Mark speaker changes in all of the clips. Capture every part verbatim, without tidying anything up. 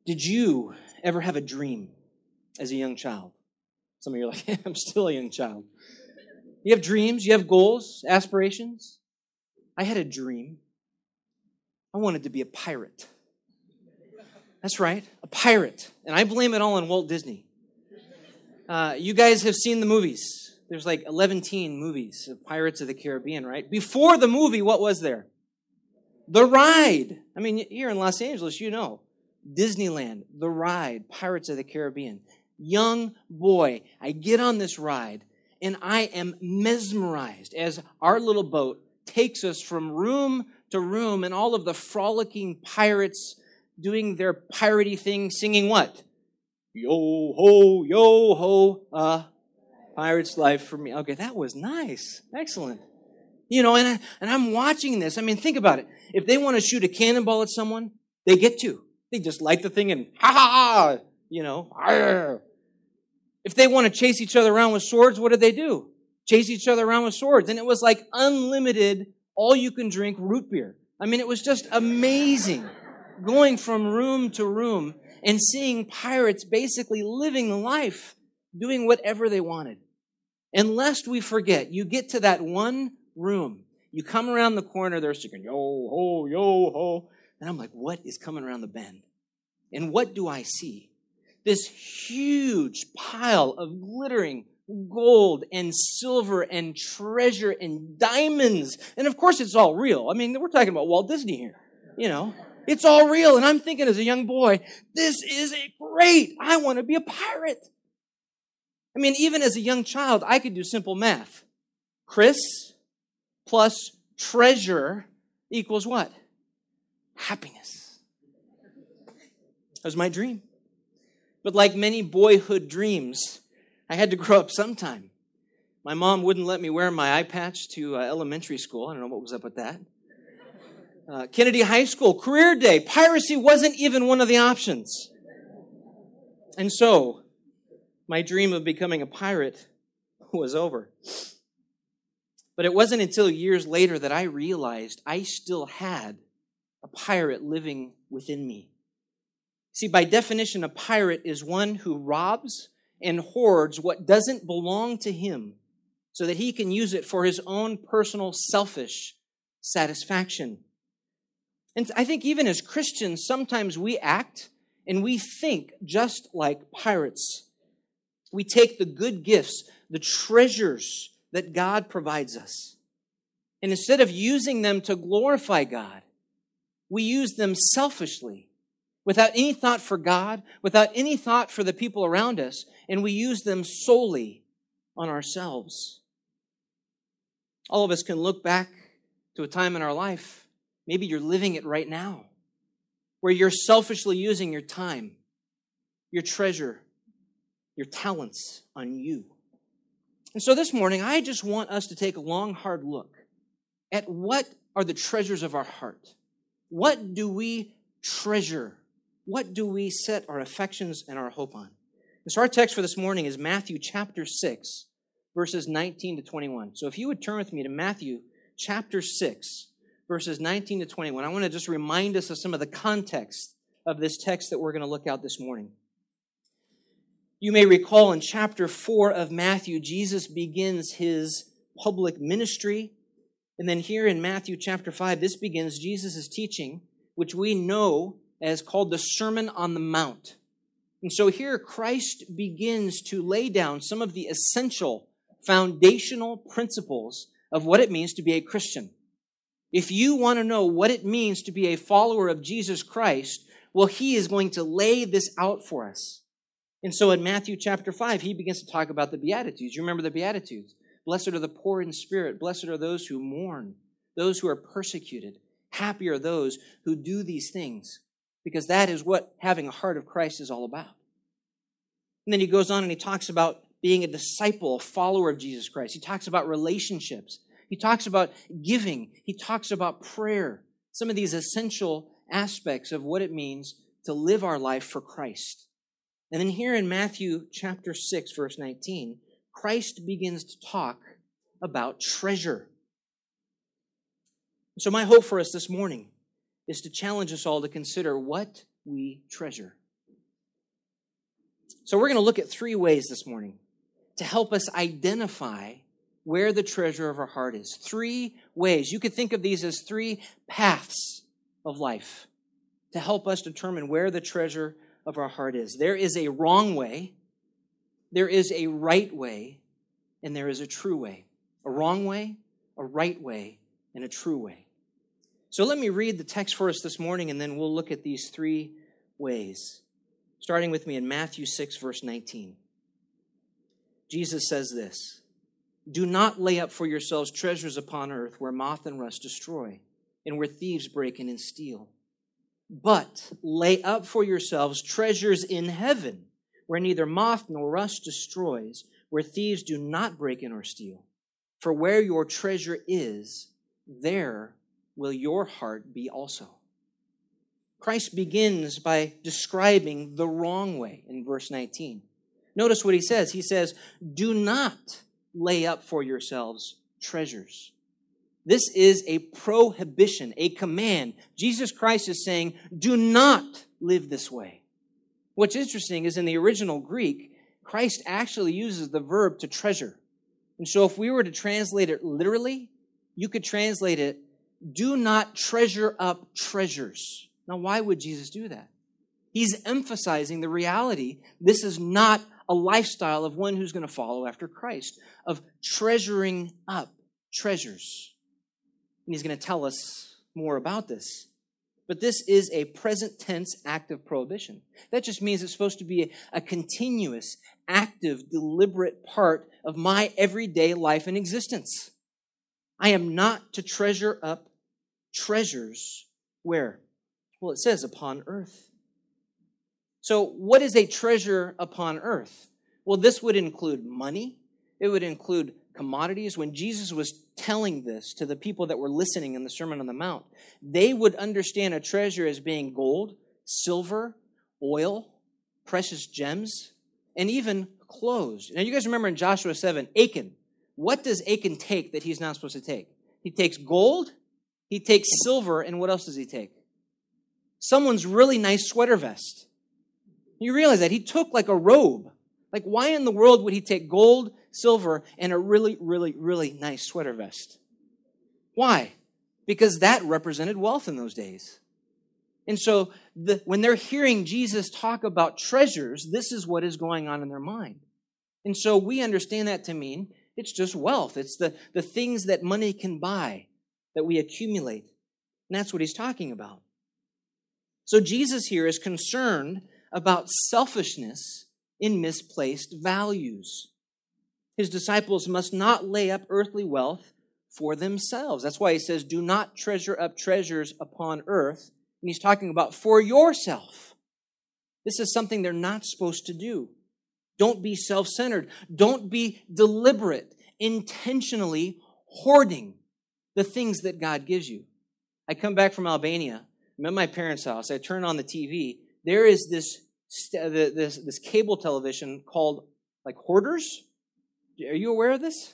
Speaker 1: Did you ever have a dream as a young child? Some of you are like, I'm still a young child. You have dreams, you have goals, aspirations. I had a dream. I wanted to be a pirate. That's right, a pirate. And I blame it all on Walt Disney. Uh, you guys have seen the movies. There's like eleven movies of Pirates of the Caribbean, right? Before the movie, what was there? The ride. I mean, here in Los Angeles, you know. Disneyland, the ride, Pirates of the Caribbean. Young boy, I get on this ride, and I am mesmerized as our little boat takes us from room to room, and all of the frolicking pirates doing their piratey thing, singing what? Yo ho, yo ho, uh, pirate's life for me. Okay, that was nice. Excellent. You know, and, I, and I'm watching this. I mean, think about it. If they want to shoot a cannonball at someone, they get to. They just light the thing and ha ha ha, you know. Arr. If they want to chase each other around with swords, what did they do? Chase each other around with swords. And it was like unlimited, all-you-can-drink root beer. I mean, it was just amazing going from room to room and seeing pirates basically living the life, doing whatever they wanted. And lest we forget, you get to that one room, you come around the corner, they're singing, yo ho, yo ho. And I'm like, what is coming around the bend? And what do I see? This huge pile of glittering gold and silver and treasure and diamonds. And of course, it's all real. I mean, we're talking about Walt Disney here. You know, it's all real. And I'm thinking as a young boy, this is great. I want to be a pirate. I mean, even as a young child, I could do simple math. Chris plus treasure equals what? Happiness. That was my dream. But like many boyhood dreams, I had to grow up sometime. My mom wouldn't let me wear my eye patch to uh, elementary school. I don't know what was up with that. Uh, Kennedy High School, career day, piracy wasn't even one of the options. And so, my dream of becoming a pirate was over. But it wasn't until years later that I realized I still had a pirate living within me. See, by definition, a pirate is one who robs and hoards what doesn't belong to him so that he can use it for his own personal selfish satisfaction. And I think even as Christians, sometimes we act and we think just like pirates. We take the good gifts, the treasures that God provides us, and instead of using them to glorify God, we use them selfishly, without any thought for God, without any thought for the people around us, and we use them solely on ourselves. All of us can look back to a time in our life, maybe you're living it right now, where you're selfishly using your time, your treasure, your talents on you. And so this morning, I just want us to take a long, hard look at what are the treasures of our heart. What do we treasure? What do we set our affections and our hope on? And so our text for this morning is Matthew chapter six, verses nineteen to twenty-one. So if you would turn with me to Matthew chapter six, verses nineteen to twenty-one, I want to just remind us of some of the context of this text that we're going to look at this morning. You may recall in chapter four of Matthew, Jesus begins his public ministry. And then here in Matthew chapter five, this begins Jesus' teaching, which we know as called the Sermon on the Mount. And so here Christ begins to lay down some of the essential foundational principles of what it means to be a Christian. If you want to know what it means to be a follower of Jesus Christ, well, he is going to lay this out for us. And so in Matthew chapter five, he begins to talk about the Beatitudes. You remember the Beatitudes. Blessed are the poor in spirit. Blessed are those who mourn, those who are persecuted. Happy are those who do these things, because that is what having a heart of Christ is all about. And then he goes on and he talks about being a disciple, a follower of Jesus Christ. He talks about relationships. He talks about giving. He talks about prayer. Some of these essential aspects of what it means to live our life for Christ. And then here in Matthew chapter six, verse nineteen, Christ begins to talk about treasure. So my hope for us this morning is to challenge us all to consider what we treasure. So we're going to look at three ways this morning to help us identify where the treasure of our heart is. Three ways. You could think of these as three paths of life to help us determine where the treasure of our heart is. There is a wrong way, there is a right way, and there is a true way. A wrong way, a right way, and a true way. So let me read the text for us this morning, and then we'll look at these three ways. Starting with me in Matthew six, verse nineteen. Jesus says this, "Do not lay up for yourselves treasures upon earth where moth and rust destroy, and where thieves break in and steal. But lay up for yourselves treasures in heaven, where neither moth nor rust destroys, where thieves do not break in or steal. For where your treasure is, there will your heart be also." Christ begins by describing the wrong way in verse nineteen. Notice what he says. He says, "Do not lay up for yourselves treasures." This is a prohibition, a command. Jesus Christ is saying, do not live this way. What's interesting is in the original Greek, Christ actually uses the verb to treasure. And so if we were to translate it literally, you could translate it, do not treasure up treasures. Now, why would Jesus do that? He's emphasizing the reality. This is not a lifestyle of one who's going to follow after Christ, of treasuring up treasures. And he's going to tell us more about this. But this is a present tense active prohibition. That just means it's supposed to be a, a continuous, active, deliberate part of my everyday life and existence. I am not to treasure up treasures where? Well, it says upon earth. So what is a treasure upon earth? Well, this would include money. It would include commodities. When Jesus was telling this to the people that were listening in the Sermon on the Mount, they would understand a treasure as being gold, silver, oil, precious gems, and even clothes. Now, you guys remember in Joshua seven, Achan. What does Achan take that he's not supposed to take? He takes gold, he takes silver, and what else does he take? Someone's really nice sweater vest. You realize that? He took like a robe. Like, why in the world would he take gold, silver, and a really, really, really nice sweater vest? Why? Because that represented wealth in those days. And so the, when they're hearing Jesus talk about treasures, this is what is going on in their mind. And so we understand that to mean it's just wealth. It's the, the things that money can buy that we accumulate. And that's what he's talking about. So Jesus here is concerned about selfishness in misplaced values. His disciples must not lay up earthly wealth for themselves. That's why he says, do not treasure up treasures upon earth. And he's talking about for yourself. This is something they're not supposed to do. Don't be self-centered. Don't be deliberate, intentionally hoarding the things that God gives you. I come back from Albania. I'm at my parents' house. I turn on the T V. There is this this this cable television called like Hoarders. Are you aware of this?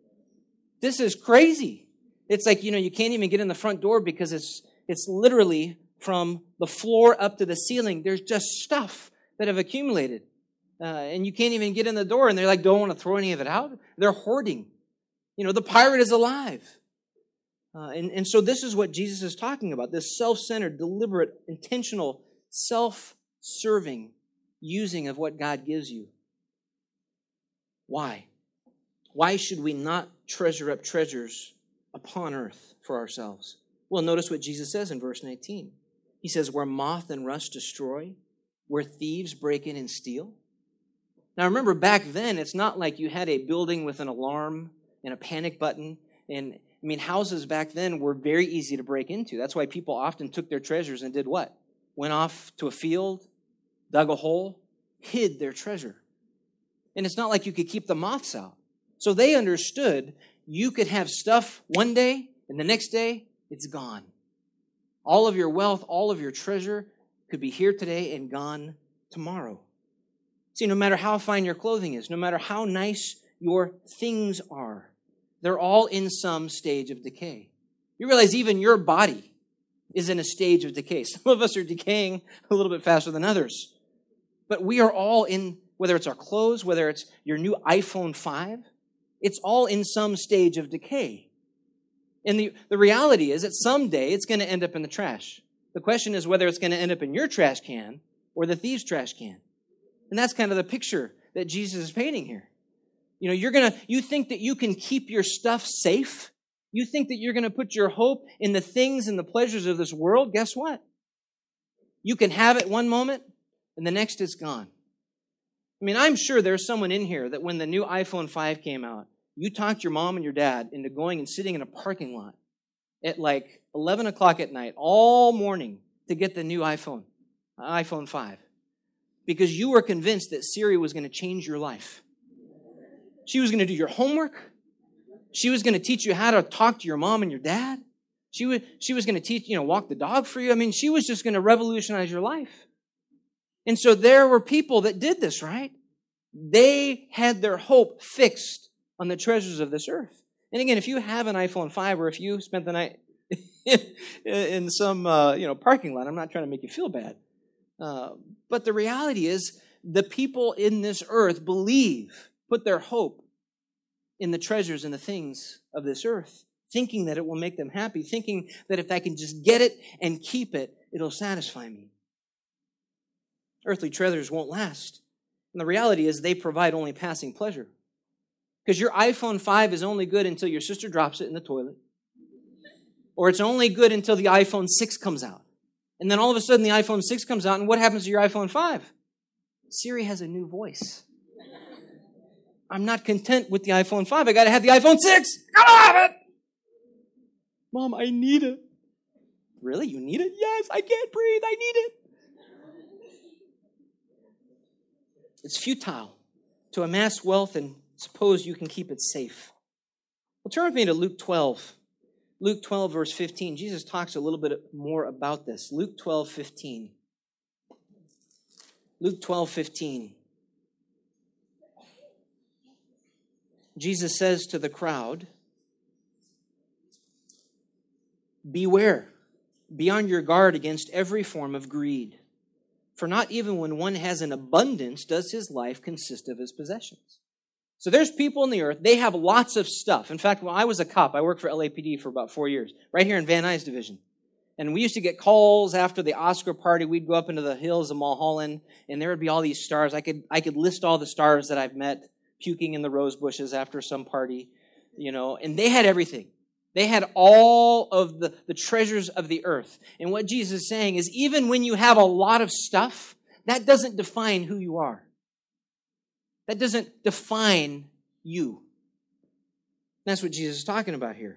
Speaker 1: This is crazy. It's like, you know, you can't even get in the front door because it's it's literally from the floor up to the ceiling. There's just stuff that have accumulated. Uh, and you can't even get in the door. And they're like, don't want to throw any of it out. They're hoarding. You know, the pirate is alive. Uh, and, and so this is what Jesus is talking about, this self-centered, deliberate, intentional, self-serving using of what God gives you. Why? Why should we not treasure up treasures upon earth for ourselves? Well, notice what Jesus says in verse nineteen. He says, where moth and rust destroy, where thieves break in and steal. Now remember, back then, it's not like you had a building with an alarm and a panic button. And I mean, houses back then were very easy to break into. That's why people often took their treasures and did what? Went off to a field, dug a hole, hid their treasure. And it's not like you could keep the moths out. So they understood you could have stuff one day, and the next day, it's gone. All of your wealth, all of your treasure could be here today and gone tomorrow. See, no matter how fine your clothing is, no matter how nice your things are, they're all in some stage of decay. You realize even your body is in a stage of decay. Some of us are decaying a little bit faster than others. But we are all in whether it's our clothes, whether it's your new iPhone five, it's all in some stage of decay. And the, the reality is that someday it's going to end up in the trash. The question is whether it's going to end up in your trash can or the thief's trash can. And that's kind of the picture that Jesus is painting here. You know, you're going to, you think that you can keep your stuff safe? You think that you're going to put your hope in the things and the pleasures of this world? Guess what? You can have it one moment and the next it's gone. I mean, I'm sure there's someone in here that when the new iPhone five came out, you talked your mom and your dad into going and sitting in a parking lot at like eleven o'clock at night all morning to get the new iPhone, iPhone five, because you were convinced that Siri was going to change your life. She was going to do your homework. She was going to teach you how to talk to your mom and your dad. She was, she was going to teach, you know, walk the dog for you. I mean, she was just going to revolutionize your life. And so there were people that did this, right? They had their hope fixed on the treasures of this earth. And again, if you have an iPhone five or if you spent the night in some uh, you know parking lot, I'm not trying to make you feel bad. Uh, but the reality is the people in this earth believe, put their hope in the treasures and the things of this earth, thinking that it will make them happy, thinking that if I can just get it and keep it, it'll satisfy me. Earthly treasures won't last. And the reality is they provide only passing pleasure. Because your iPhone five is only good until your sister drops it in the toilet. Or it's only good until the iPhone six comes out. And then all of a sudden the iPhone six comes out, and what happens to your iPhone five? Siri has a new voice. I'm not content with the iPhone five. I got to have the iPhone six. Gotta have it. Mom, I need it. Really? You need it? Yes, I can't breathe. I need it. It's futile to amass wealth and suppose you can keep it safe. Well, turn with me to Luke twelve. Luke twelve, verse fifteen. Jesus talks a little bit more about this. Luke twelve, fifteen. Luke twelve, fifteen. Jesus says to the crowd, beware, be on your guard against every form of greed. For not even when one has an abundance does his life consist of his possessions. So there's people in the earth, they have lots of stuff. In fact, when I was a cop, I worked for L A P D for about four years, right here in Van Nuys Division. And we used to get calls after the Oscar party. We'd go up into the hills of Mulholland, and there would be all these stars. I could I could list all the stars that I've met puking in the rose bushes after some party, you know, and they had everything. They had all of the, the treasures of the earth. And what Jesus is saying is even when you have a lot of stuff, that doesn't define who you are. That doesn't define you. That's what Jesus is talking about here.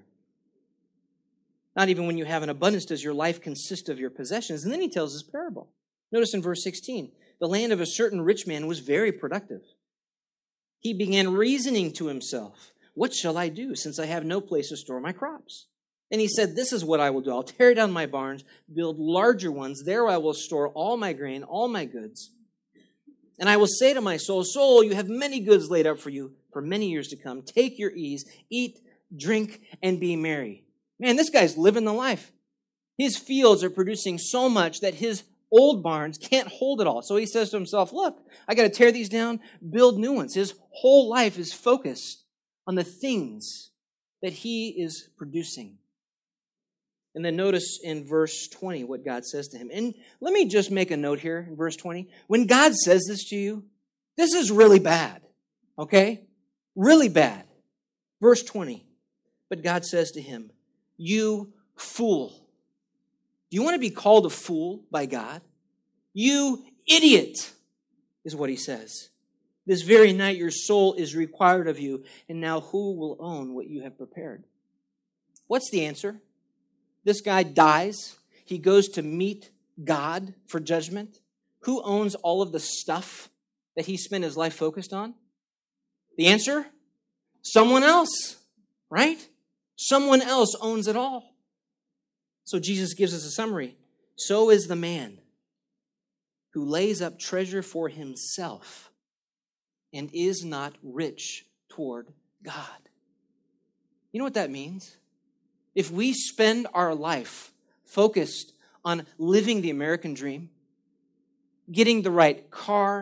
Speaker 1: Not even when you have an abundance does your life consist of your possessions. And then he tells this parable. Notice in verse sixteen, the land of a certain rich man was very productive. He began reasoning to himself, what shall I do since I have no place to store my crops? And he said, this is what I will do. I'll tear down my barns, build larger ones. There I will store all my grain, all my goods. And I will say to my soul, soul, you have many goods laid up for you for many years to come. Take your ease, eat, drink, and be merry. Man, this guy's living the life. His fields are producing so much that his old barns can't hold it all. So he says to himself, look, I got to tear these down, build new ones. His whole life is focused on the things that he is producing. And then notice in verse twenty what God says to him. And let me just make a note here in verse twenty. When God says this to you, this is really bad. Okay? Really bad. Verse twenty. But God says to him, you fool. Do you want to be called a fool by God? You idiot, is what he says. This very night your soul is required of you, and now who will own what you have prepared? What's the answer? This guy dies. He goes to meet God for judgment. Who owns all of the stuff that he spent his life focused on? The answer? Someone else, right? Someone else owns it all. So Jesus gives us a summary. So is the man who lays up treasure for himself and is not rich toward God. You know what that means? If we spend our life focused on living the American dream, getting the right car,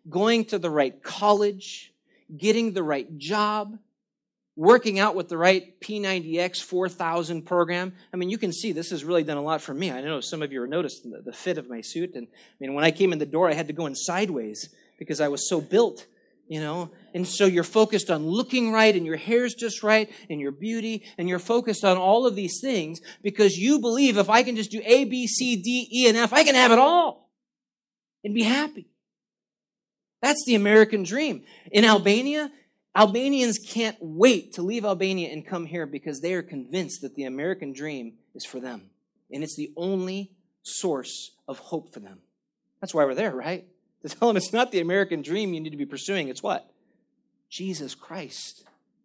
Speaker 1: going to the right college, getting the right job, working out with the right P ninety X four thousand program. I mean, you can see this has really done a lot for me. I know some of you have noticed the, the fit of my suit. And I mean, when I came in the door, I had to go in sideways because I was so built, you know. And so you're focused on looking right, and your hair's just right, and your beauty, and you're focused on all of these things because you believe if I can just do A, B, C, D, E, and F, I can have it all and be happy. That's the American dream. In Albania, Albanians can't wait to leave Albania and come here because they are convinced that the American dream is for them. And it's the only source of hope for them. That's why we're there, right? To tell them it's not the American dream you need to be pursuing. It's what? Jesus Christ.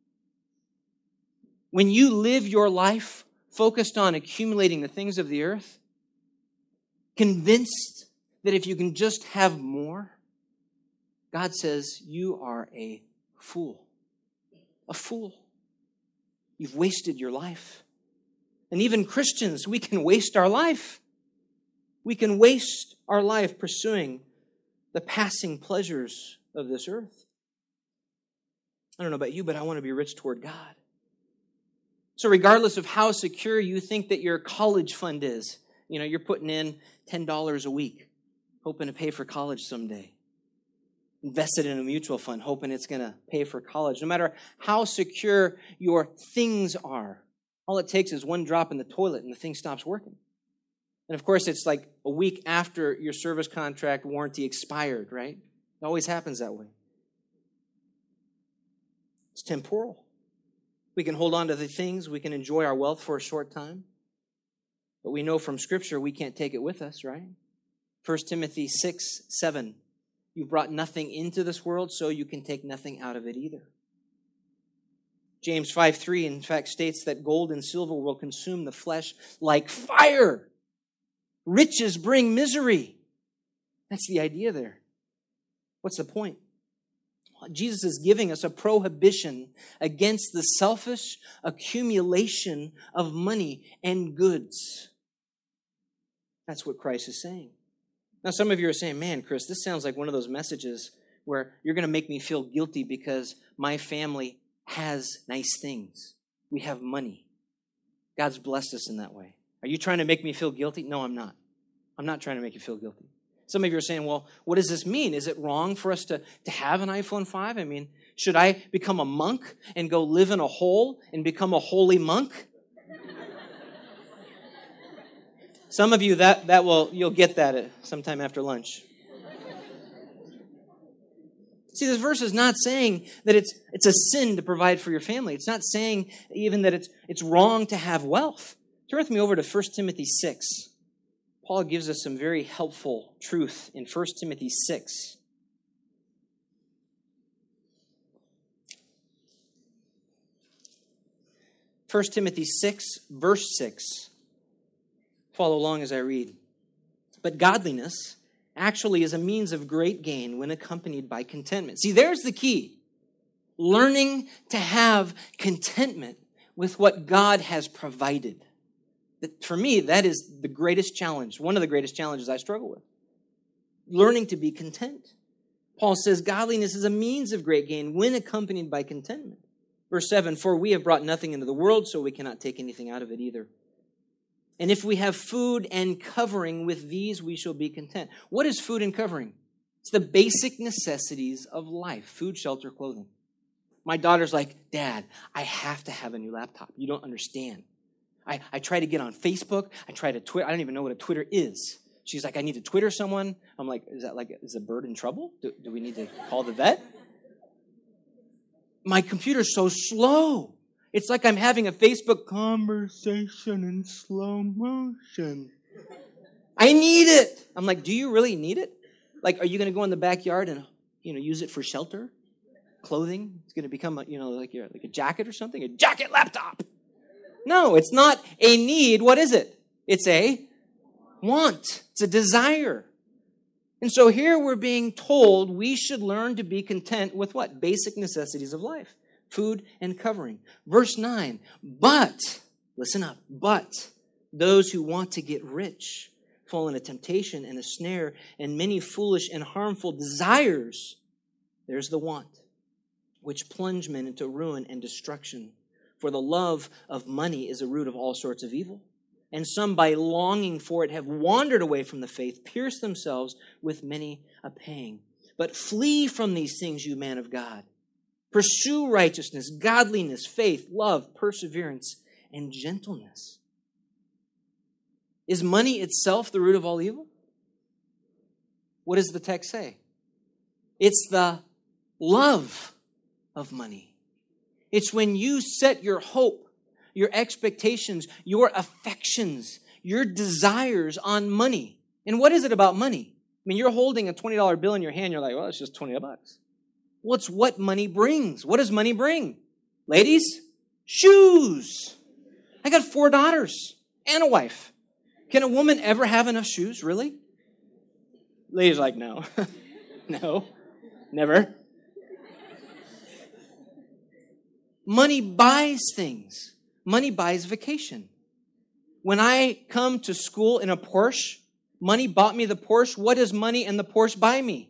Speaker 1: When you live your life focused on accumulating the things of the earth, convinced that if you can just have more, God says you are a fool. A fool. You've wasted your life. And even Christians, we can waste our life. We can waste our life pursuing the passing pleasures of this earth. I don't know about you, but I want to be rich toward God. So regardless of how secure you think that your college fund is, you know, you're putting in ten dollars a week, hoping to pay for college someday. Invested in a mutual fund, hoping it's going to pay for college. No matter how secure your things are, all it takes is one drop in the toilet and the thing stops working. And of course, it's like a week after your service contract warranty expired, right? It always happens that way. It's temporal. We can hold on to the things, we can enjoy our wealth for a short time, but we know from Scripture we can't take it with us, right? First Timothy six, seven. You've brought nothing into this world, so you can take nothing out of it either. James five three, in fact, states that gold and silver will consume the flesh like fire. Riches bring misery. That's the idea there. What's the point? Jesus is giving us a prohibition against the selfish accumulation of money and goods. That's what Christ is saying. Now, some of you are saying, man, Chris, this sounds like one of those messages where you're going to make me feel guilty because my family has nice things. We have money. God's blessed us in that way. Are you trying to make me feel guilty? No, I'm not. I'm not trying to make you feel guilty. Some of you are saying, well, what does this mean? Is it wrong for us to, to have an iPhone five? I mean, should I become a monk and go live in a hole and become a holy monk? Some of you, that, that will, you'll get that at sometime after lunch. See, this verse is not saying that it's, it's a sin to provide for your family. It's not saying even that it's, it's wrong to have wealth. Turn with me over to First Timothy six. Paul gives us some very helpful truth in First Timothy six. First Timothy six, verse six. Follow along as I read. But godliness actually is a means of great gain when accompanied by contentment. See, there's the key. Learning to have contentment with what God has provided. For me, that is the greatest challenge, one of the greatest challenges I struggle with. Learning to be content. Paul says godliness is a means of great gain when accompanied by contentment. Verse seven, for we have brought nothing into the world, so we cannot take anything out of it either. And if we have food and covering, with these we shall be content. What is food and covering? It's the basic necessities of life. Food, shelter, clothing. My daughter's like, Dad, I have to have a new laptop. You don't understand. I, I try to get on Facebook. I try to Twitter. I don't even know what a Twitter is. She's like, I need to Twitter someone. I'm like, is that like, is a bird in trouble? Do, do we need to call the vet? My computer's so slow. It's like I'm having a Facebook conversation in slow motion. I need it. I'm like, do you really need it? Like, are you going to go in the backyard and, you know, use it for shelter? Clothing? It's going to become, a, you know, like, your, like a jacket or something? A jacket laptop. No, it's not a need. What is it? It's a want. It's a desire. And so here we're being told we should learn to be content with what? Basic necessities of life. Food and covering. Verse nine, but, listen up, but those who want to get rich fall into temptation and a snare and many foolish and harmful desires. There's the want, which plunge men into ruin and destruction. For the love of money is a root of all sorts of evil. And some, by longing for it, have wandered away from the faith, pierced themselves with many a pang. But flee from these things, you man of God. Pursue righteousness, godliness, faith, love, perseverance, and gentleness. Is money itself the root of all evil? What does the text say? It's the love of money. It's when you set your hope, your expectations, your affections, your desires on money. And what is it about money? I mean, you're holding a twenty dollar bill in your hand. You're like, well, it's just twenty bucks. Well, it's what money brings. What does money bring? Ladies, shoes. I got four daughters and a wife. Can a woman ever have enough shoes, really? Ladies are like, no. No, never. Money buys things. Money buys vacation. When I come to school in a Porsche, money bought me the Porsche. What does money and the Porsche buy me?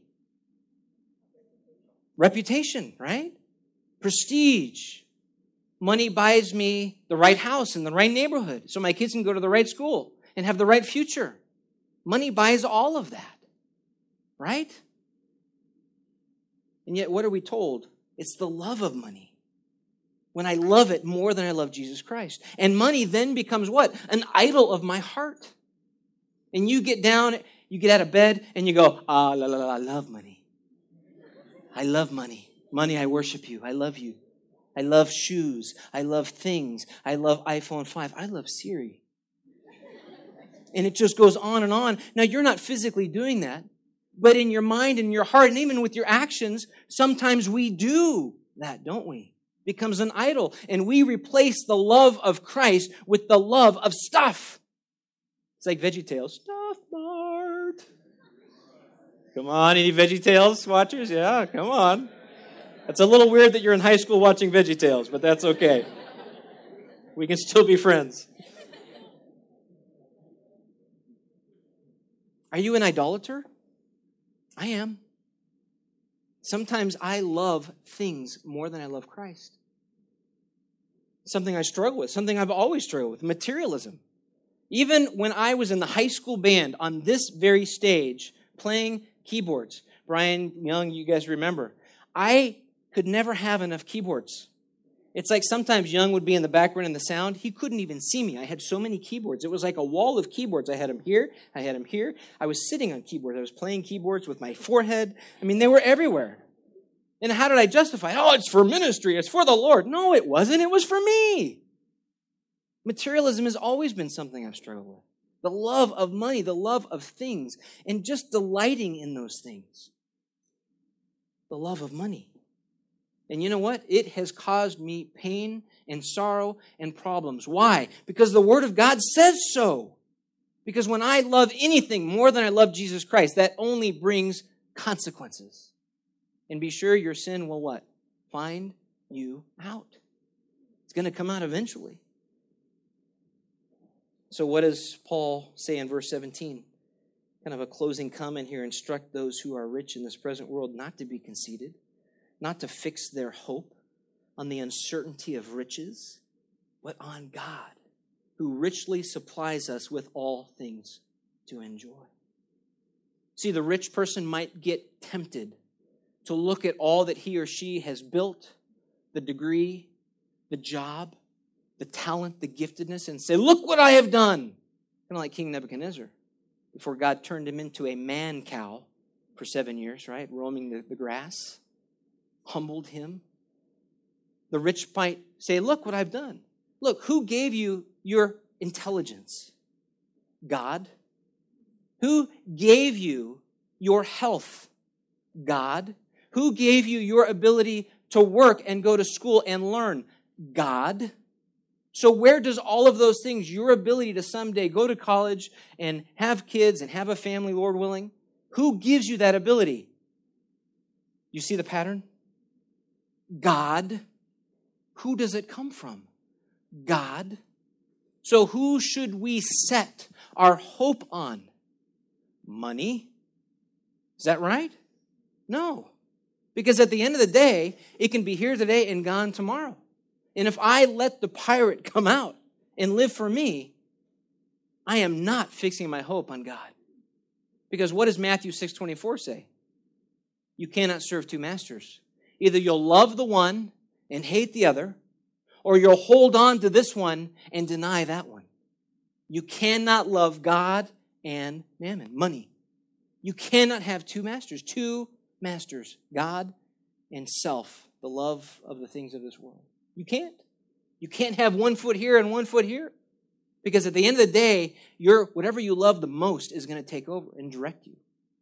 Speaker 1: Reputation, right? Prestige. Money buys me the right house in the right neighborhood so my kids can go to the right school and have the right future. Money buys all of that, right? And yet, what are we told? It's the love of money. When I love it more than I love Jesus Christ. And money then becomes what? An idol of my heart. And you get down, you get out of bed, and you go, ah, la, la, la, I love money. I love money. Money, I worship you. I love you. I love shoes. I love things. I love iPhone five. I love Siri. And it just goes on and on. Now, you're not physically doing that, but in your mind and your heart, and even with your actions, sometimes we do that, don't we? Becomes an idol. And we replace the love of Christ with the love of stuff. It's like VeggieTales. Stuff Mart. Come on, any VeggieTales watchers? Yeah, come on. It's a little weird that you're in high school watching VeggieTales, but that's okay. We can still be friends. Are you an idolater? I am. Sometimes I love things more than I love Christ. Something I struggle with, something I've always struggled with, materialism. Even when I was in the high school band on this very stage playing keyboards, Brian Young, you guys remember, I could never have enough keyboards. It's like sometimes Young would be in the background in the sound. He couldn't even see me. I had so many keyboards. It was like a wall of keyboards. I had them here. I had them here. I was sitting on keyboards. I was playing keyboards with my forehead. I mean, they were everywhere. And how did I justify it? Oh, it's for ministry. It's for the Lord. No, it wasn't. It was for me. Materialism has always been something I've struggled with. The love of money, the love of things, and just delighting in those things. The love of money. And you know what? It has caused me pain and sorrow and problems. Why? Because the Word of God says so. Because when I love anything more than I love Jesus Christ, that only brings consequences. And be sure your sin will what? Find you out. It's going to come out eventually. So what does Paul say in verse seventeen? Kind of a closing comment here. Instruct those who are rich in this present world not to be conceited, not to fix their hope on the uncertainty of riches, but on God, who richly supplies us with all things to enjoy. See, the rich person might get tempted to look at all that he or she has built, the degree, the job, the talent, the giftedness, and say, look what I have done. Kind of like King Nebuchadnezzar, before God turned him into a man cow for seven years, right? Roaming the, the grass, humbled him. The rich might say, look what I've done. Look, who gave you your intelligence? God. Who gave you your health? God. Who gave you your ability to work and go to school and learn? God. So where does all of those things, your ability to someday go to college and have kids and have a family, Lord willing, who gives you that ability? You see the pattern? God. Who does it come from? God. So who should we set our hope on? money. Is that right? No. Because at the end of the day, it can be here today and gone tomorrow. And if I let the pirate come out and live for me, I am not fixing my hope on God. Because what does Matthew six twenty-four say? You cannot serve two masters. Either you'll love the one and hate the other, or you'll hold on to this one and deny that one. You cannot love God and mammon, money. You cannot have two masters, two masters, God and self, the love of the things of this world. You can't. You can't have one foot here and one foot here. Because at the end of the day, your whatever you love the most is going to take over and direct you.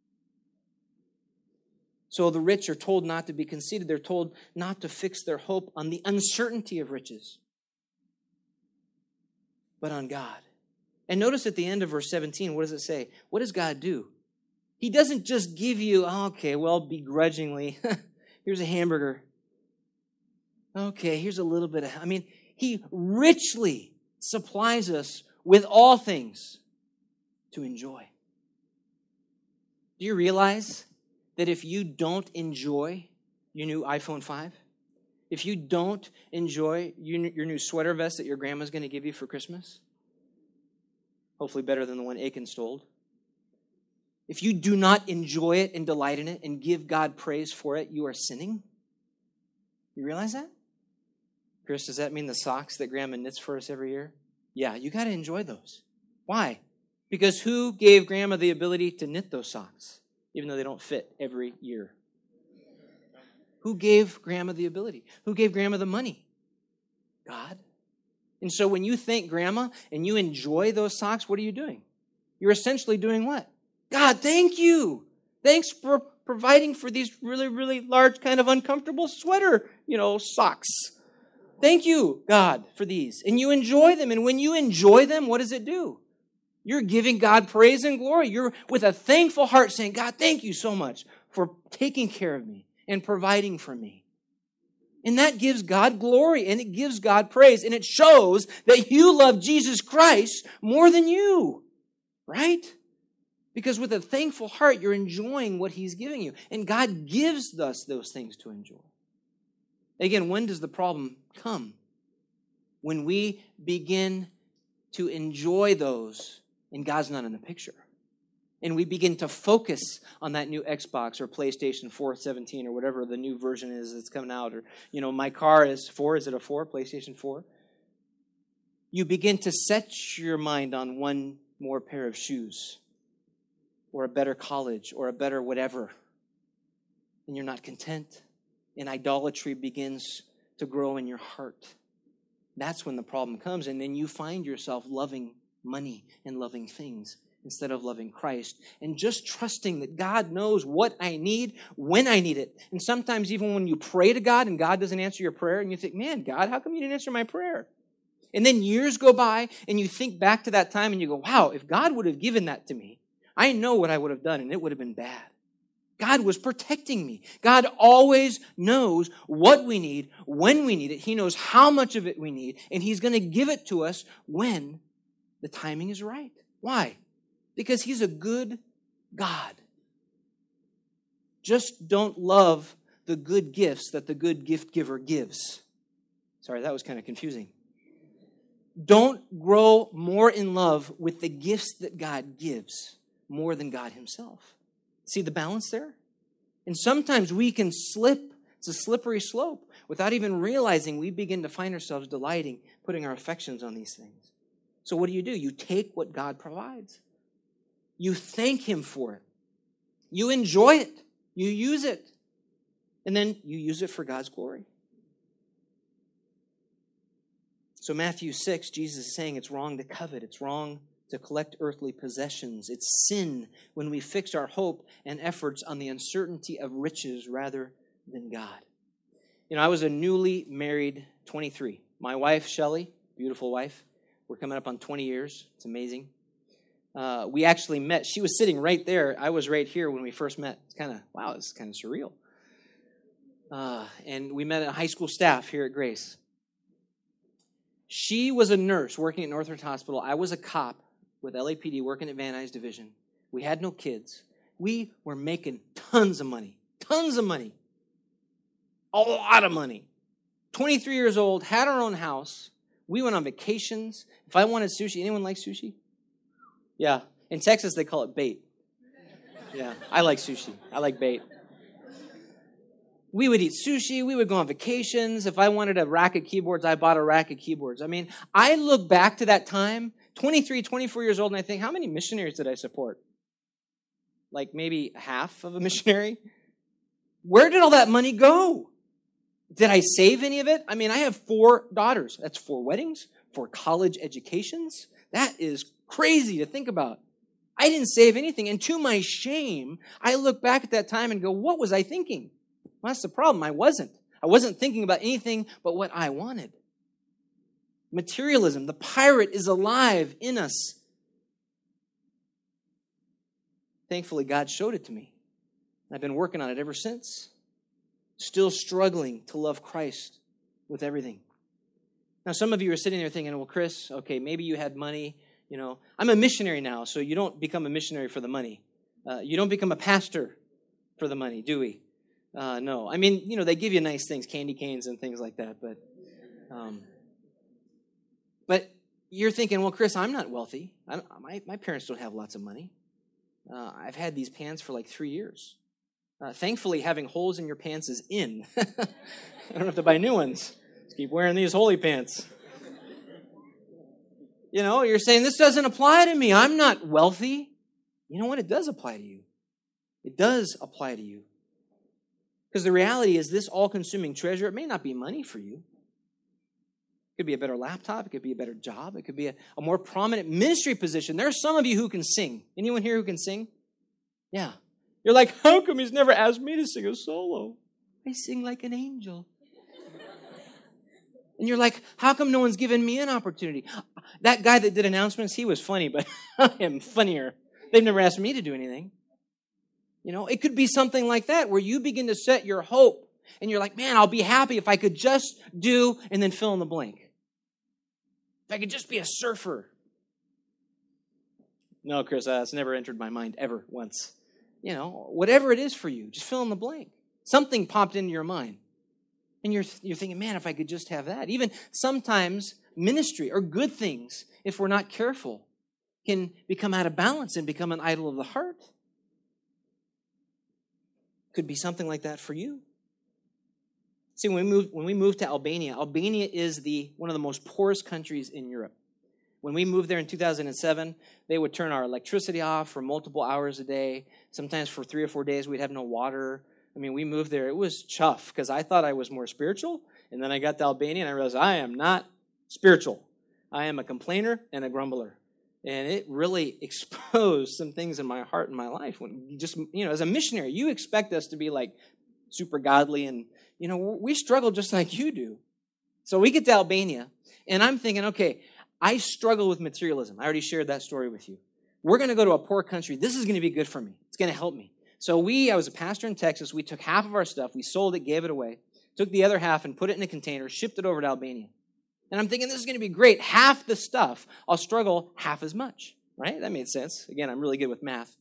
Speaker 1: So the rich are told not to be conceited. They're told not to fix their hope on the uncertainty of riches, but on God. And notice at the end of verse seventeen, what does it say? What does God do? He doesn't just give you, oh, okay, well, begrudgingly, here's a hamburger. Okay, here's a little bit of, I mean, he richly supplies us with all things to enjoy. Do you realize that if you don't enjoy your new iPhone five, if you don't enjoy your new sweater vest that your grandma's going to give you for Christmas, hopefully better than the one Aiken stole, if you do not enjoy it and delight in it and give God praise for it, you are sinning? You realize that? Chris, does that mean the socks that Grandma knits for us every year? Yeah, you got to enjoy those. Why? Because who gave Grandma the ability to knit those socks, even though they don't fit every year? Who gave Grandma the ability? Who gave Grandma the money? God. And so when you thank Grandma and you enjoy those socks, what are you doing? You're essentially doing what? God, thank you. Thanks for providing for these really, really large, kind of uncomfortable sweater, you know, socks. Thank you, God, for these. And you enjoy them. And when you enjoy them, what does it do? You're giving God praise and glory. You're with a thankful heart saying, God, thank you so much for taking care of me and providing for me. And that gives God glory and it gives God praise. And it shows that you love Jesus Christ more than you, right? Because with a thankful heart, you're enjoying what He's giving you. And God gives us those things to enjoy. Again, when does the problem come? When we begin to enjoy those and God's not in the picture. And we begin to focus on that new Xbox or PlayStation four seventeen or whatever the new version is that's coming out. Or, you know, my car is four. Is it a four? PlayStation four? You begin to set your mind on one more pair of shoes or a better college or a better whatever. And you're not content. And idolatry begins to grow in your heart. That's when the problem comes. And then you find yourself loving money and loving things instead of loving Christ. And just trusting that God knows what I need when I need it. And sometimes even when you pray to God and God doesn't answer your prayer and you think, man, God, how come you didn't answer my prayer? And then years go by and you think back to that time and you go, wow, if God would have given that to me, I know what I would have done and it would have been bad. God was protecting me. God always knows what we need, when we need it. He knows how much of it we need, and He's going to give it to us when the timing is right. Why? Because He's a good God. Just don't love the good gifts that the good gift giver gives. Sorry, that was kind of confusing. Don't grow more in love with the gifts that God gives more than God Himself. See the balance there? And sometimes we can slip. It's a slippery slope. Without even realizing, we begin to find ourselves delighting, putting our affections on these things. So what do you do? You take what God provides. You thank Him for it. You enjoy it. You use it. And then you use it for God's glory. So Matthew six, Jesus is saying it's wrong to covet. It's wrong to collect earthly possessions. It's sin when we fix our hope and efforts on the uncertainty of riches rather than God. You know, I was a newly married twenty-three. My wife, Shelley, beautiful wife. We're coming up on twenty years. It's amazing. Uh, we actually met. She was sitting right there. I was right here when we first met. It's kind of, wow, it's kind of surreal. Uh, and we met at high school staff here at Grace. She was a nurse working at Northridge Hospital. I was a cop with L A P D working at Van Nuys Division. We had no kids. We were making tons of money. Tons of money. A lot of money. twenty-three years old, had our own house. We went on vacations. If I wanted sushi, anyone like sushi? Yeah. In Texas, they call it bait. Yeah, I like sushi. I like bait. We would eat sushi. We would go on vacations. If I wanted a rack of keyboards, I bought a rack of keyboards. I mean, I look back to that time, twenty-three, twenty-four years old, and I think, how many missionaries did I support? Like maybe half of a missionary? Where did all that money go? Did I save any of it? I mean, I have four daughters. That's four weddings, four college educations. That is crazy to think about. I didn't save anything. And to my shame, I look back at that time and go, what was I thinking? Well, that's the problem. I wasn't. I wasn't thinking about anything but what I wanted. Materialism, the pirate is alive in us. Thankfully, God showed it to me. I've been working on it ever since. Still struggling to love Christ with everything. Now, some of you are sitting there thinking, well, Chris, okay, maybe you had money. You know, I'm a missionary now, so you don't become a missionary for the money. Uh, you don't become a pastor for the money, do we? Uh, no. I mean, you know, they give you nice things, candy canes and things like that, but um, but you're thinking, well, Chris, I'm not wealthy. I don't, my, my parents don't have lots of money. Uh, I've had these pants for like three years. Uh, thankfully, having holes in your pants is in. I don't have to buy new ones. Just keep wearing these holy pants. You know, you're saying, this doesn't apply to me. I'm not wealthy. You know what? It does apply to you. It does apply to you. Because the reality is this all-consuming treasure, it may not be money for you. It could be a better laptop. It could be a better job. It could be a, a more prominent ministry position. There are some of you who can sing. Anyone here who can sing? Yeah. You're like, how come he's never asked me to sing a solo? I sing like an angel. And you're like, how come no one's given me an opportunity? That guy that did announcements, he was funny, but I am funnier. They've never asked me to do anything. You know, it could be something like that where you begin to set your hope and you're like, man, I'll be happy if I could just do, and then fill in the blank. If I could just be a surfer. No, Chris, that's never entered my mind ever once. You know, whatever it is for you, just fill in the blank. Something popped into your mind. And you're, you're thinking, man, if I could just have that. Even sometimes ministry or good things, if we're not careful, can become out of balance and become an idol of the heart. Could be something like that for you. See, when we moved, when we moved to Albania, Albania is the one of the most poorest countries in Europe. When we moved there in two thousand seven, they would turn our electricity off for multiple hours a day. Sometimes for three or four days, we'd have no water. I mean, we moved there. It was tough because I thought I was more spiritual. And then I got to Albania and I realized I am not spiritual. I am a complainer and a grumbler. And it really exposed some things in my heart and my life. When you just, you know, as a missionary, you expect us to be like super godly. And, you know, we struggle just like you do. So we get to Albania and I'm thinking, okay, I struggle with materialism. I already shared that story with you. We're going to go to a poor country. This is going to be good for me. It's going to help me. So we, I was a pastor in Texas. We took half of our stuff. We sold it, gave it away. Took the other half and put it in a container, shipped it over to Albania. And I'm thinking, this is going to be great. Half the stuff, I'll struggle half as much. Right? That made sense. Again, I'm really good with math.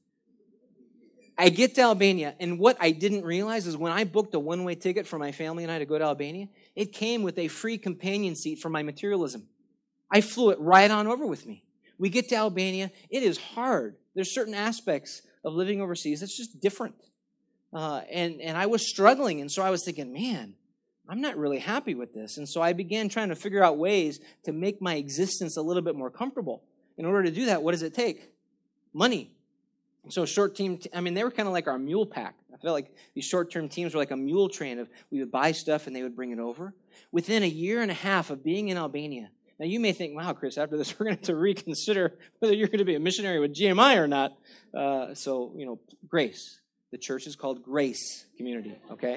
Speaker 1: I get to Albania, and what I didn't realize is when I booked a one-way ticket for my family and I to go to Albania, it came with a free companion seat for my materialism. I flew it right on over with me. We get to Albania. It is hard. There's certain aspects of living overseas that's just different. Uh, and, and I was struggling, and so I was thinking, man, I'm not really happy with this. And so I began trying to figure out ways to make my existence a little bit more comfortable. In order to do that, what does it take? Money. So short team, I mean, they were kind of like our mule pack. I felt like these short-term teams were like a mule train of we would buy stuff and they would bring it over. Within a year and a half of being in Albania, now you may think, wow, Chris, after this we're going to have to reconsider whether you're going to be a missionary with G M I or not. Uh, so, you know, Grace. The church is called Grace Community, okay?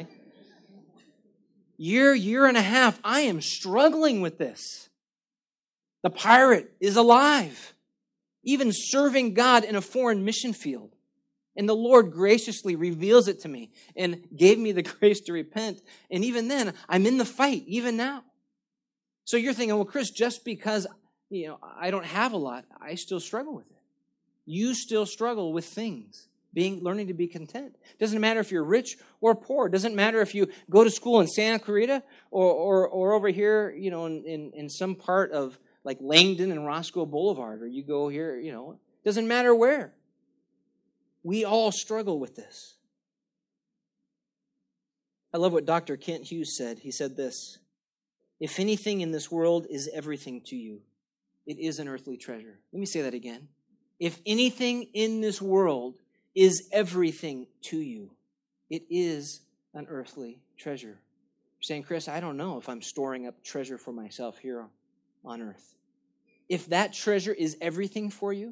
Speaker 1: Year, year and a half, I am struggling with this. The pirate is alive, even serving God in a foreign mission field. And the Lord graciously reveals it to me and gave me the grace to repent. And even then, I'm in the fight, even now. So you're thinking, well, Chris, just because, you know, I don't have a lot, I still struggle with it. You still struggle with things, being learning to be content. Doesn't matter if you're rich or poor. Doesn't matter if you go to school in Santa Clarita or or, or over here, you know, in, in, in some part of like Langdon and Roscoe Boulevard, or you go here, you know. Doesn't matter where. We all struggle with this. I love what Doctor Kent Hughes said. He said this: if anything in this world is everything to you, it is an earthly treasure. Let me say that again. If anything in this world is everything to you, it is an earthly treasure. You're saying, Chris, I don't know if I'm storing up treasure for myself here on earth. If that treasure is everything for you,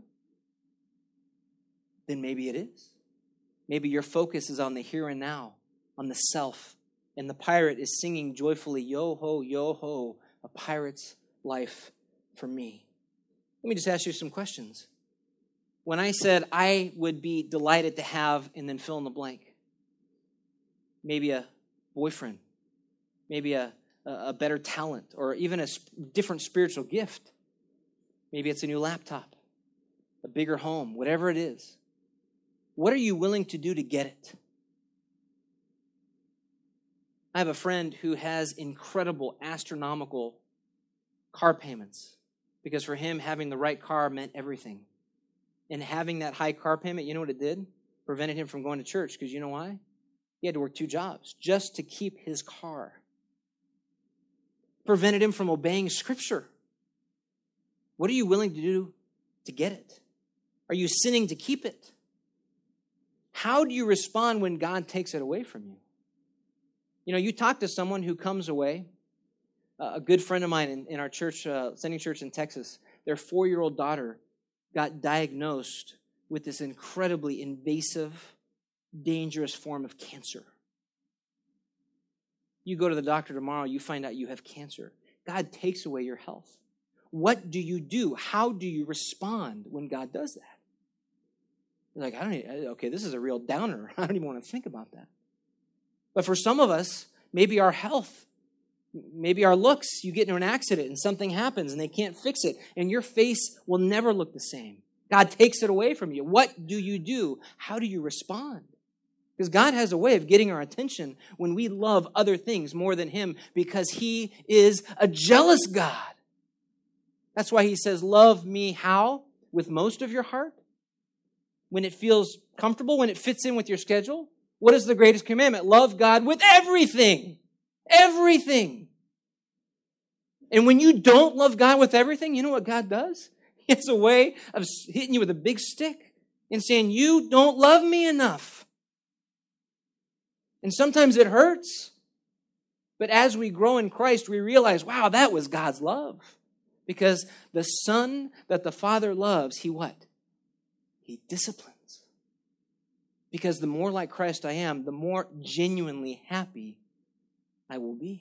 Speaker 1: then maybe it is. Maybe your focus is on the here and now, on the self. And the pirate is singing joyfully, yo-ho, yo-ho, a pirate's life for me. Let me just ask you some questions. When I said I would be delighted to have, and then fill in the blank, maybe a boyfriend, maybe a, a better talent, or even a different spiritual gift. Maybe it's a new laptop, a bigger home, whatever it is. What are you willing to do to get it? I have a friend who has incredible, astronomical car payments because for him, having the right car meant everything. And having that high car payment, you know what it did? Prevented him from going to church because you know why? He had to work two jobs just to keep his car. Prevented him from obeying Scripture. What are you willing to do to get it? Are you sinning to keep it? How do you respond when God takes it away from you? You know, you talk to someone who comes away, uh, a good friend of mine in, in our church, uh, Sending Church in Texas, their four-year-old daughter got diagnosed with this incredibly invasive, dangerous form of cancer. You go to the doctor tomorrow, you find out you have cancer. God takes away your health. What do you do? How do you respond when God does that? You're like, I don't even, okay, this is a real downer. I don't even want to think about that. But for some of us, maybe our health, maybe our looks, you get into an accident and something happens and they can't fix it, and your face will never look the same. God takes it away from you. What do you do? How do you respond? Because God has a way of getting our attention when we love other things more than Him, because He is a jealous God. That's why He says, love me how? With most of your heart? When it feels comfortable, when it fits in with your schedule? What is the greatest commandment? Love God with everything. Everything. And when you don't love God with everything, you know what God does? He has a way of hitting you with a big stick and saying, you don't love me enough. And sometimes it hurts. But as we grow in Christ, we realize, wow, that was God's love. Because the Son that the Father loves, He what? He disciplines. Because the more like Christ I am, the more genuinely happy I will be.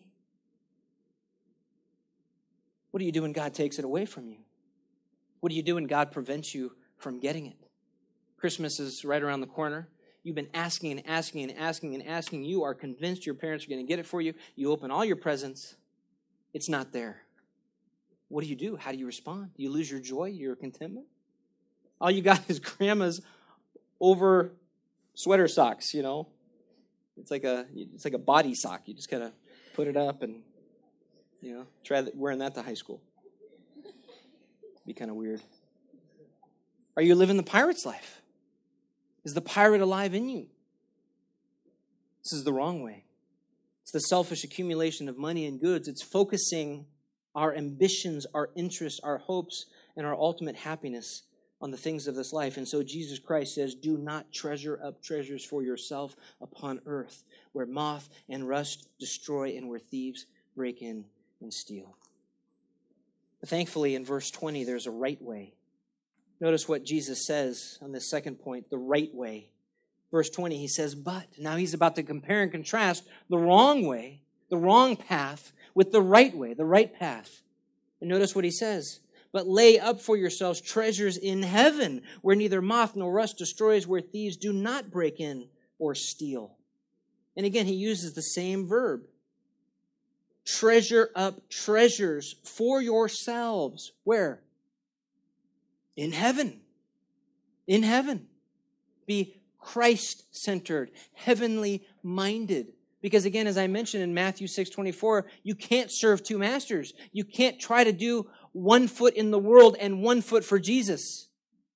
Speaker 1: What do you do when God takes it away from you? What do you do when God prevents you from getting it? Christmas is right around the corner. You've been asking and asking and asking and asking. You are convinced your parents are going to get it for you. You open all your presents. It's not there. What do you do? How do you respond? Do you lose your joy, your contentment? All you got is grandma's over sweater socks, you know. It's like a it's like a body sock. You just kind of put it up and, you know, try wearing that to high school. Be kind of weird. Are you living the pirate's life? Is the pirate alive in you? This is the wrong way. It's the selfish accumulation of money and goods. It's focusing our ambitions, our interests, our hopes, and our ultimate happiness on the things of this life. And so Jesus Christ says, do not treasure up treasures for yourself upon earth, where moth and rust destroy and where thieves break in and steal. But thankfully, in verse twenty, there's a right way. Notice what Jesus says on this second point, the right way. Verse twenty, He says, but. Now He's about to compare and contrast the wrong way, the wrong path, with the right way, the right path. And notice what He says. But lay up for yourselves treasures in heaven, where neither moth nor rust destroys, where thieves do not break in or steal. And again, He uses the same verb. Treasure up treasures for yourselves. Where? In heaven. in heaven. Be Christ-centered, heavenly minded. Because again, as I mentioned in Matthew six twenty-four, you can't serve two masters. You can't try to do one foot in the world and one foot for Jesus.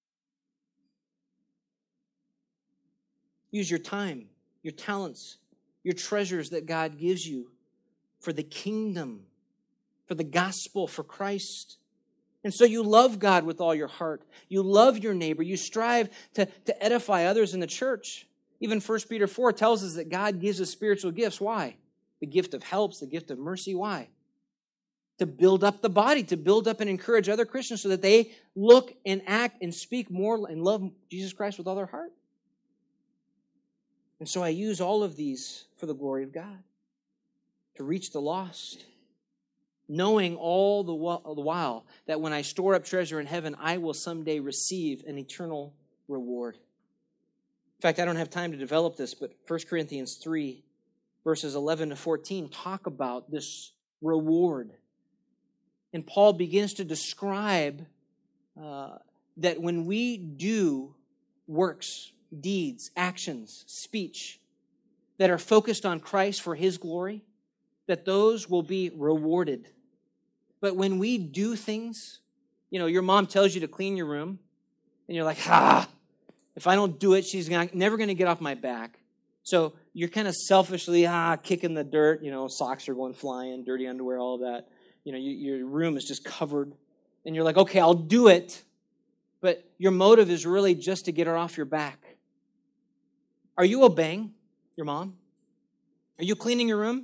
Speaker 1: Use your time, your talents, your treasures that God gives you for the kingdom, for the gospel, for Christ. And so you love God with all your heart. You love your neighbor. You strive to, to edify others in the church. Even First Peter four tells us that God gives us spiritual gifts. Why? The gift of helps, the gift of mercy. Why? To build up the body, to build up and encourage other Christians so that they look and act and speak more and love Jesus Christ with all their heart. And so I use all of these for the glory of God, to reach the lost, knowing all the while that when I store up treasure in heaven, I will someday receive an eternal reward. In fact, I don't have time to develop this, but First Corinthians three, verses eleven to fourteen, talk about this reward. And Paul begins to describe uh, that when we do works, deeds, actions, speech that are focused on Christ for His glory, that those will be rewarded. But when we do things, you know, your mom tells you to clean your room, and you're like, ah, if I don't do it, she's gonna, never going to get off my back. So you're kind of selfishly, ah, kicking the dirt, you know, socks are going flying, dirty underwear, all of that. You know, you, your room is just covered. And you're like, okay, I'll do it. But your motive is really just to get her off your back. Are you obeying your mom? Are you cleaning your room?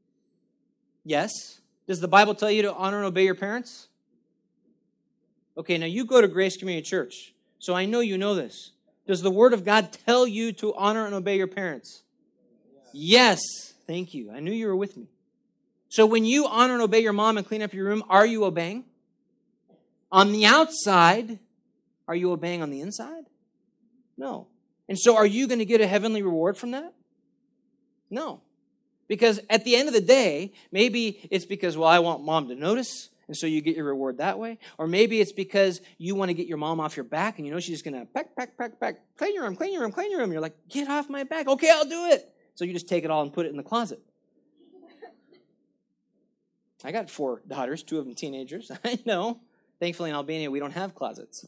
Speaker 1: Yes. Does the Bible tell you to honor and obey your parents? Okay, now you go to Grace Community Church, so I know you know this. Does the Word of God tell you to honor and obey your parents? Yes. Thank you. I knew you were with me. So when you honor and obey your mom and clean up your room, are you obeying? On the outside, are you obeying on the inside? No. And so are you going to get a heavenly reward from that? No. Because at the end of the day, maybe it's because, well, I want mom to notice, and so you get your reward that way. Or maybe it's because you want to get your mom off your back, and you know she's going to pack, pack, pack, pack, clean your room, clean your room, clean your room. You're like, get off my back. Okay, I'll do it. So you just take it all and put it in the closet. I got four daughters, two of them teenagers. I know. Thankfully in Albania, we don't have closets.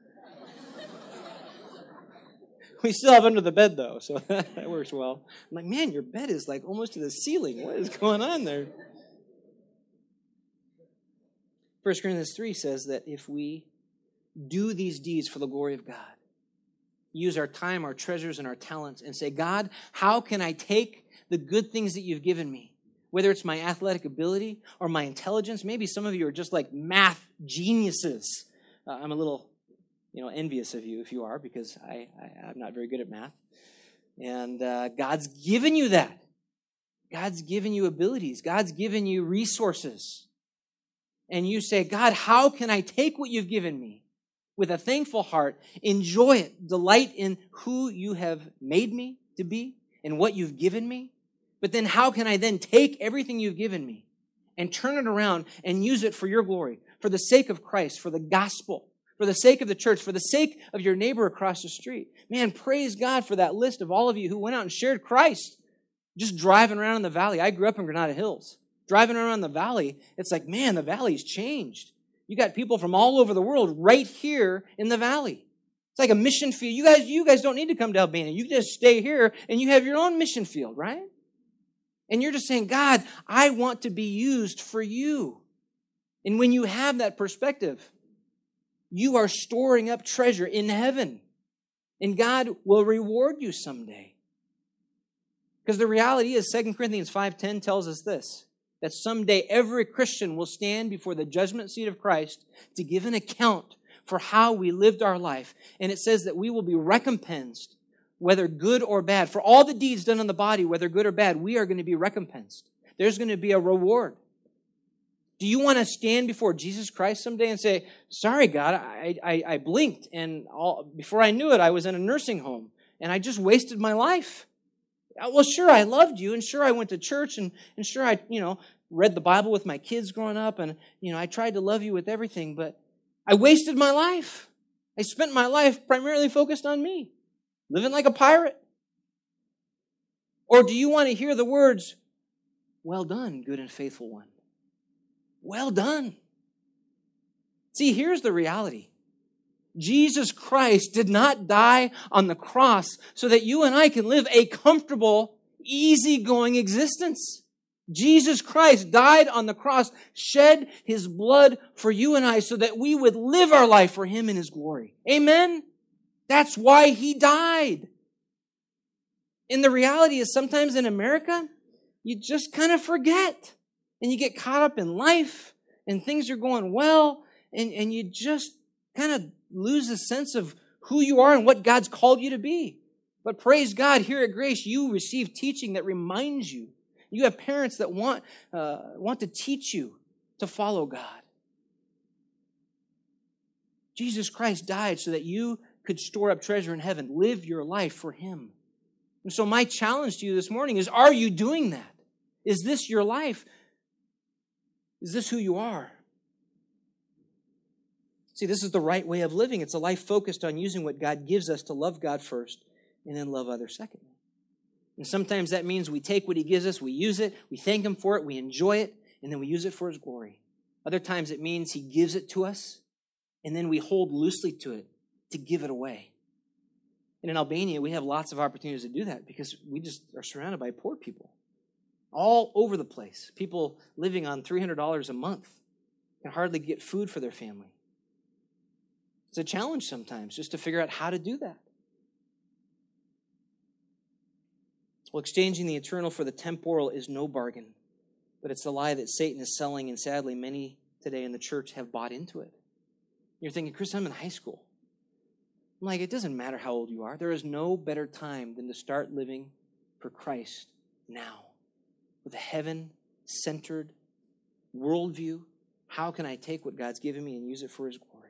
Speaker 1: We still have under the bed, though, so that works well. I'm like, man, your bed is like almost to the ceiling. What is going on there? First Corinthians three says that if we do these deeds for the glory of God, use our time, our treasures, and our talents, and say, God, how can I take the good things that you've given me, whether it's my athletic ability or my intelligence? Maybe some of you are just like math geniuses. Uh, I'm a little... you know, envious of you if you are, because I, I, I'm not very good at math. And uh, God's given you that. God's given you abilities. God's given you resources. And you say, God, how can I take what you've given me with a thankful heart, enjoy it, delight in who you have made me to be and what you've given me? But then how can I then take everything you've given me and turn it around and use it for your glory, for the sake of Christ, for the gospel, for the sake of the church, for the sake of your neighbor across the street? Man, praise God for that list of all of you who went out and shared Christ just driving around in the valley. I grew up in Granada Hills. Driving around the valley, it's like, man, the valley's changed. You got people from all over the world right here in the valley. It's like a mission field. You guys, you guys don't need to come to Albania. You just stay here and you have your own mission field, right? And you're just saying, God, I want to be used for you. And when you have that perspective, you are storing up treasure in heaven. And God will reward you someday. Because the reality is, Second Corinthians five ten tells us this, that someday every Christian will stand before the judgment seat of Christ to give an account for how we lived our life. And it says that we will be recompensed, whether good or bad. For all the deeds done on the body, whether good or bad, we are going to be recompensed. There's going to be a reward. Do you want to stand before Jesus Christ someday and say, sorry, God, I, I, I blinked, and all, before I knew it, I was in a nursing home, and I just wasted my life? Well, sure, I loved you, and sure, I went to church, and, and sure, I, you know, read the Bible with my kids growing up, and, you know, I tried to love you with everything, but I wasted my life. I spent my life primarily focused on me, living like a pirate. Or do you want to hear the words, well done, good and faithful one? Well done. See, here's the reality. Jesus Christ did not die on the cross so that you and I can live a comfortable, easygoing existence. Jesus Christ died on the cross, shed His blood for you and I so that we would live our life for Him in His glory. Amen? That's why He died. And the reality is sometimes in America, you just kind of forget. And you get caught up in life and things are going well and, and you just kind of lose a sense of who you are and what God's called you to be. But praise God, here at Grace, you receive teaching that reminds you. You have parents that want, uh, want to teach you to follow God. Jesus Christ died so that you could store up treasure in heaven. Live your life for Him. And so my challenge to you this morning is, are you doing that? Is this your life? Is this who you are? See, this is the right way of living. It's a life focused on using what God gives us to love God first and then love others secondly. And sometimes that means we take what He gives us, we use it, we thank Him for it, we enjoy it, and then we use it for His glory. Other times it means He gives it to us, and then we hold loosely to it to give it away. And in Albania, we have lots of opportunities to do that because we just are surrounded by poor people all over the place. People living on three hundred dollars a month can hardly get food for their family. It's a challenge sometimes just to figure out how to do that. Well, exchanging the eternal for the temporal is no bargain, but it's the lie that Satan is selling, and sadly, many today in the church have bought into it. You're thinking, Chris, I'm in high school. I'm like, it doesn't matter how old you are. There is no better time than to start living for Christ now. With a heaven-centered worldview, how can I take what God's given me and use it for His glory?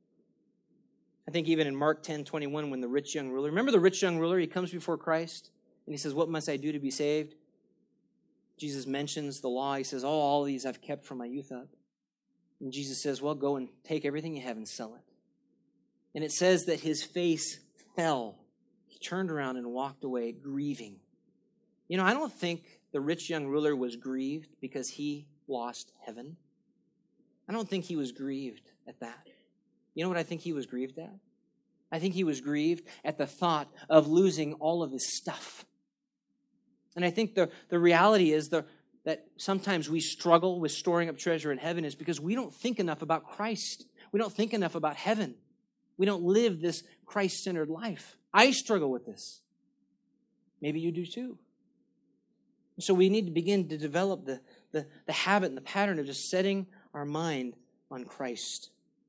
Speaker 1: I think even in Mark ten twenty-one, when the rich young ruler, remember the rich young ruler, he comes before Christ, and he says, what must I do to be saved? Jesus mentions the law. He says, oh, all these I've kept from my youth up. And Jesus says, well, go and take everything you have and sell it. And it says that his face fell. He turned around and walked away grieving. You know, I don't think the rich young ruler was grieved because he lost heaven. I don't think he was grieved at that. You know what I think he was grieved at? I think he was grieved at the thought of losing all of his stuff. And I think the, the reality is the, that sometimes we struggle with storing up treasure in heaven is because we don't think enough about Christ. We don't think enough about heaven. We don't live this Christ-centered life. I struggle with this. Maybe you do too. So we need to begin to develop the, the, the habit and the pattern of just setting our mind on Christ.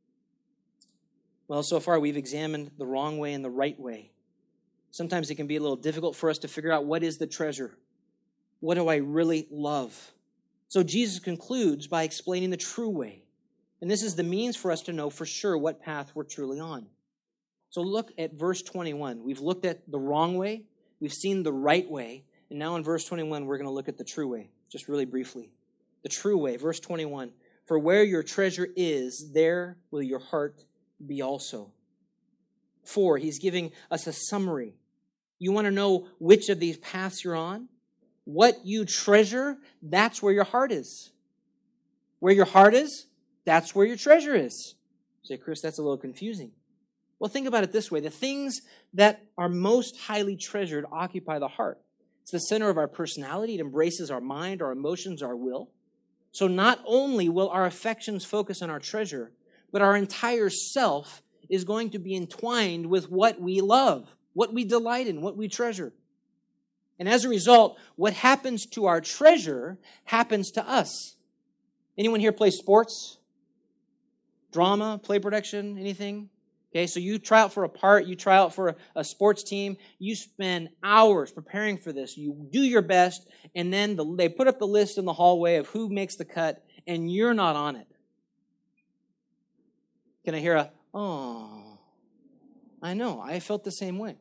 Speaker 1: Well, so far we've examined the wrong way and the right way. Sometimes it can be a little difficult for us to figure out what is the treasure. What do I really love? So Jesus concludes by explaining the true way. And this is the means for us to know for sure what path we're truly on. So look at verse twenty-one. We've looked at the wrong way. We've seen the right way. And now in verse twenty-one, we're going to look at the true way, just really briefly. The true way, verse twenty-one. For where your treasure is, there will your heart be also. For, he's giving us a summary. You want to know which of these paths you're on? What you treasure, that's where your heart is. Where your heart is, that's where your treasure is. You say, Chris, that's a little confusing. Well, think about it this way. The things that are most highly treasured occupy the heart. It's the center of our personality. It embraces our mind, our emotions, our will. So not only will our affections focus on our treasure, but our entire self is going to be entwined with what we love, what we delight in, what we treasure. And as a result, what happens to our treasure happens to us. Anyone here play sports? Drama, play production, anything? Okay, so you try out for a part, you try out for a, a sports team, you spend hours preparing for this, you do your best, and then the, they put up the list in the hallway of who makes the cut, and you're not on it. Can I hear a, oh, I know, I felt the same way.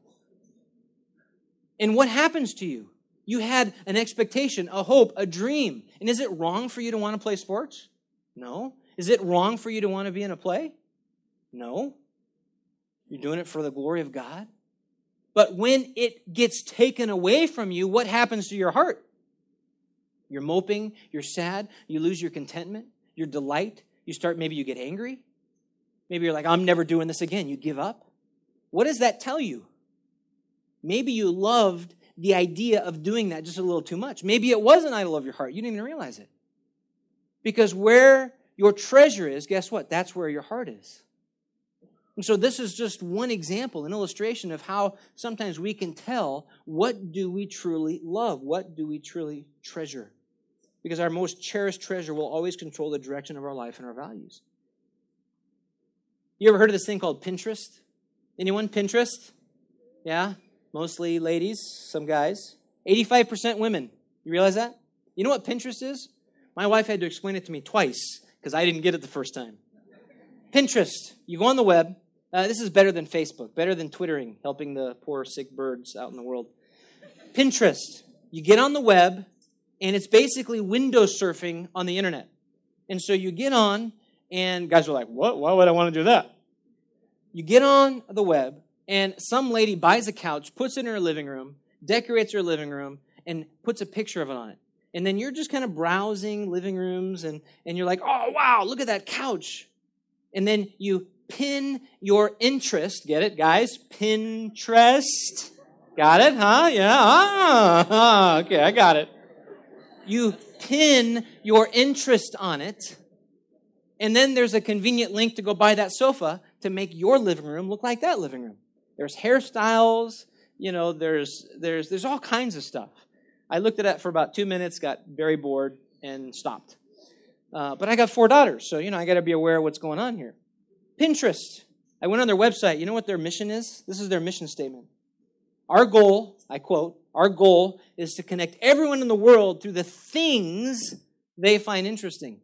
Speaker 1: And what happens to you? You had an expectation, a hope, a dream. And is it wrong for you to want to play sports? No. Is it wrong for you to want to be in a play? No. You're doing it for the glory of God. But when it gets taken away from you, what happens to your heart? You're moping, you're sad, you lose your contentment, your delight. You start, maybe you get angry. Maybe you're like, I'm never doing this again. You give up. What does that tell you? Maybe you loved the idea of doing that just a little too much. Maybe it was an idol of your heart. You didn't even realize it. Because where your treasure is, guess what? That's where your heart is. And so this is just one example, an illustration of how sometimes we can tell what do we truly love? What do we truly treasure? Because our most cherished treasure will always control the direction of our life and our values. You ever heard of this thing called Pinterest? Anyone? Pinterest? Yeah? Mostly ladies, some guys. eighty-five percent women. You realize that? You know what Pinterest is? My wife had to explain it to me twice because I didn't get it the first time. Pinterest. You go on the web. Uh, this is better than Facebook, better than Twittering, helping the poor sick birds out in the world. Pinterest. You get on the web, and it's basically window surfing on the internet. And so you get on, and guys are like, what? Why would I want to do that? You get on the web, and some lady buys a couch, puts it in her living room, decorates her living room, and puts a picture of it on it. And then you're just kind of browsing living rooms, and, and you're like, oh, wow, look at that couch. And then you pin your interest. Get it, guys? Pinterest. Got it, huh? Yeah. Ah, okay, I got it. You pin your interest on it, and then there's a convenient link to go buy that sofa to make your living room look like that living room. There's hairstyles, you know, there's there's there's all kinds of stuff. I looked at it for about two minutes, got very bored, and stopped. Uh, but I got four daughters, so, you know, I got to be aware of what's going on here. Pinterest. I went on their website. You know what their mission is? This is their mission statement. Our goal, I quote, our goal is to connect everyone in the world through the things they find interesting.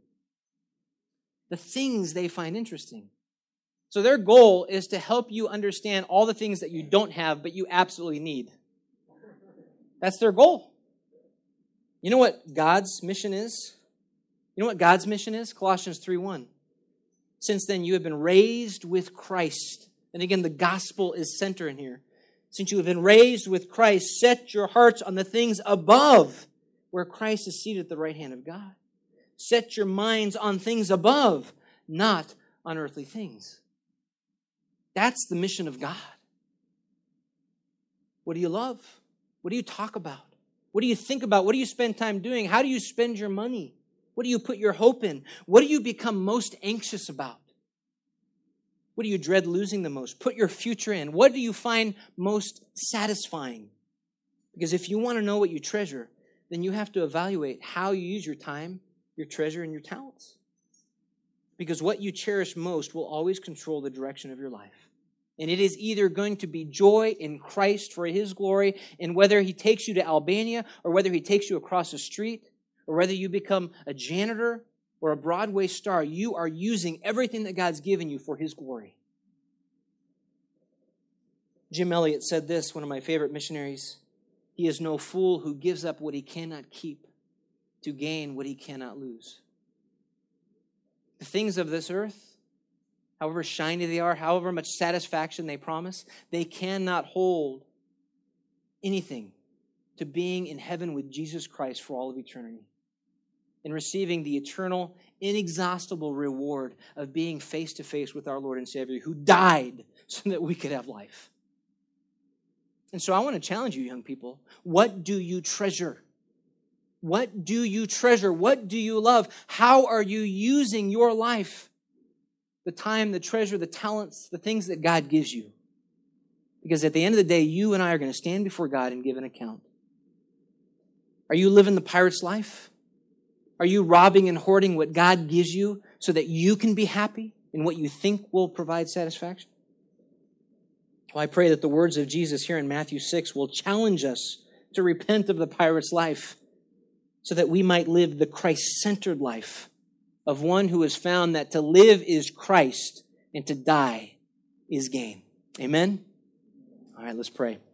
Speaker 1: The things they find interesting. So their goal is to help you understand all the things that you don't have, but you absolutely need. That's their goal. You know what God's mission is? You know what God's mission is? Colossians three one. Since then you have been raised with Christ. And again, the gospel is center in here. Since you have been raised with Christ, set your hearts on the things above, where Christ is seated at the right hand of God. Set your minds on things above, not on earthly things. That's the mission of God. What do you love? What do you talk about? What do you think about? What do you spend time doing? How do you spend your money? What do you put your hope in? What do you become most anxious about? What do you dread losing the most? Put your future in. What do you find most satisfying? Because if you want to know what you treasure, then you have to evaluate how you use your time, your treasure, and your talents. Because what you cherish most will always control the direction of your life. And it is either going to be joy in Christ for His glory, and whether He takes you to Albania, or whether He takes you across the street, or whether you become a janitor or a Broadway star, you are using everything that God's given you for His glory. Jim Elliot said this, one of my favorite missionaries. He is no fool who gives up what he cannot keep to gain what he cannot lose. The things of this earth, however shiny they are, however much satisfaction they promise, they cannot hold anything to being in heaven with Jesus Christ for all of eternity and receiving the eternal, inexhaustible reward of being face to face with our Lord and Savior who died so that we could have life. And so I want to challenge you, young people. What do you treasure? What do you treasure? What do you love? How are you using your life? The time, the treasure, the talents, the things that God gives you. Because at the end of the day, you and I are going to stand before God and give an account. Are you living the pirate's life? Are you robbing and hoarding what God gives you so that you can be happy in what you think will provide satisfaction? Well, I pray that the words of Jesus here in Matthew six will challenge us to repent of the pirate's life so that we might live the Christ-centered life of one who has found that to live is Christ and to die is gain. Amen? All right, let's pray.